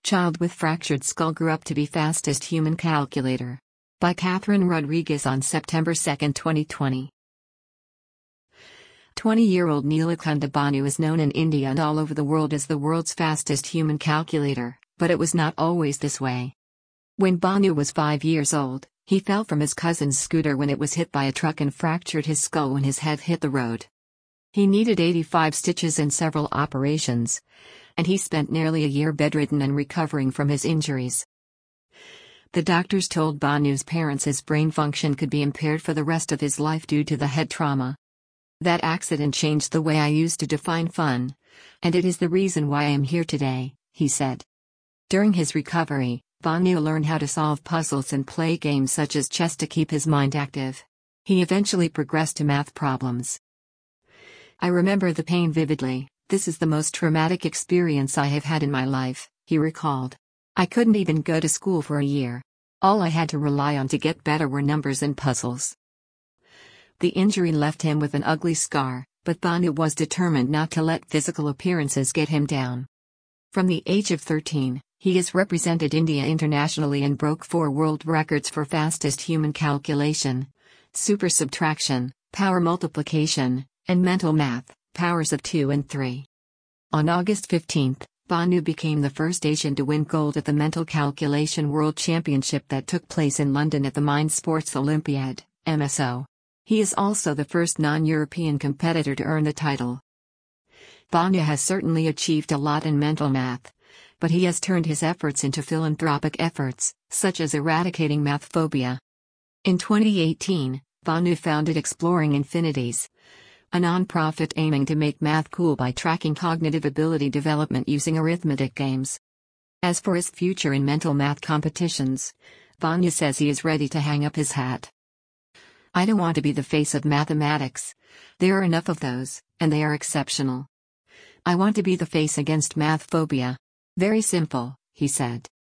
Child with fractured skull grew up to be fastest human calculator. By Catherine Rodriguez on September 2, 2020. 20-year-old Neelakanta Bhanu is known in India and all over the world as the world's fastest human calculator, but it was not always this way. When Bhanu was 5 years old, he fell from his cousin's scooter when it was hit by a truck and fractured his skull when his head hit the road. He needed 85 stitches and several operations, and he spent nearly a year bedridden and recovering from his injuries. The doctors told Bhanu's parents his brain function could be impaired for the rest of his life due to the head trauma. That accident changed the way I used to define fun, and it is the reason why I am here today, he said. During his recovery, Bhanu learned how to solve puzzles and play games such as chess to keep his mind active. He eventually progressed to math problems. I remember the pain vividly. This is the most traumatic experience I have had in my life, he recalled. I couldn't even go to school for a year. All I had to rely on to get better were numbers and puzzles. The injury left him with an ugly scar, but Bhanu was determined not to let physical appearances get him down. From the age of 13, he has represented India internationally and broke 4 world records for fastest human calculation, super subtraction, power multiplication, and mental math, powers of 2 and 3. On August 15, Bhanu became the first Asian to win gold at the Mental Calculation World Championship that took place in London at the Mind Sports Olympiad, MSO. He is also the first non-European competitor to earn the title. Bhanu has certainly achieved a lot in mental math, but he has turned his efforts into philanthropic efforts, such as eradicating math phobia. In 2018, Bhanu founded Exploring Infinities, a non-profit aiming to make math cool by tracking cognitive ability development using arithmetic games. As for his future in mental math competitions, Bhanu says he is ready to hang up his hat. I don't want to be the face of mathematics. There are enough of those, and they are exceptional. I want to be the face against math phobia. Very simple, he said.